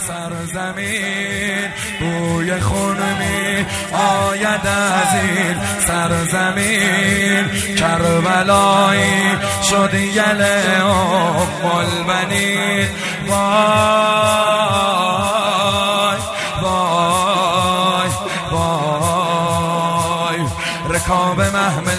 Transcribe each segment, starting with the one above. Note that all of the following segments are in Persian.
سرزمین بوی خون می آید از این سرزمین کربلایی شد یل ام البنین وای وای وای رکاب محمل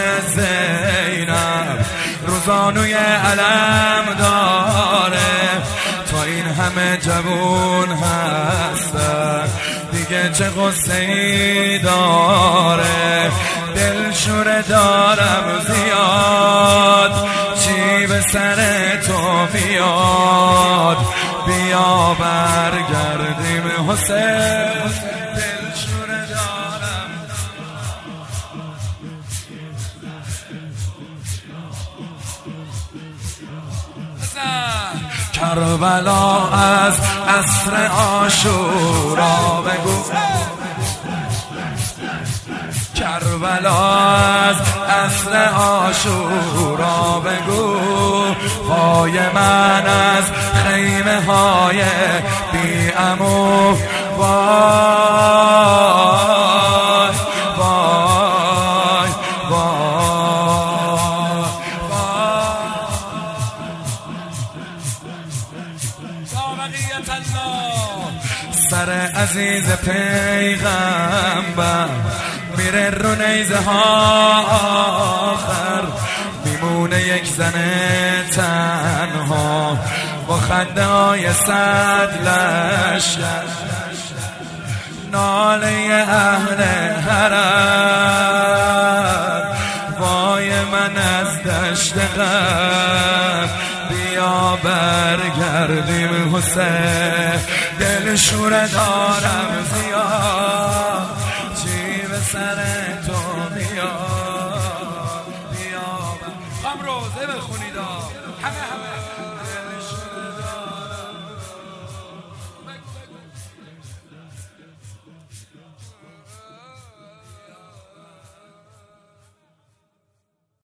زینب روزانوی علم داره تا این همه جوون هستن دیگه چه غصه ای داره دلشوره دارم زیاد چی به سر تو بیاد بیا برگردیم حسین دلشوره دارم کربلا از عصر عاشورا بگو کربلا از عصر عاشورا بگو پای من از خیمه های بی عمو وای وای وای سر عزیز پیغمبر میره رو نیزه ها آخر میمونه یک زن تنها با خنده های صد لشکر ناله اهل حرم وای من از دشت غم بیا برگردیم حسین دلشوره دارم زیاد چی به سر تو میاد بیا هم روزه بخونید همه